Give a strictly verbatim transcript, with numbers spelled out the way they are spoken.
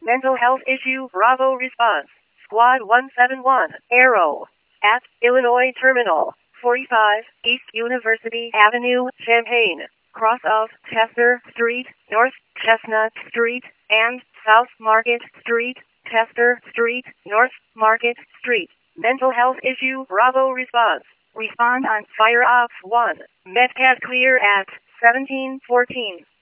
Mental health issue, Bravo response. Squad one seven one, Arrow. At Illinois Terminal, forty-five, East University Avenue, Champaign. Cross of Chester Street, North Chestnut Street, and South Market Street, Chester Street, North Market Street. Mental health issue, Bravo response. Respond on Fire Ops one. Medcat clear at seventeen fourteen.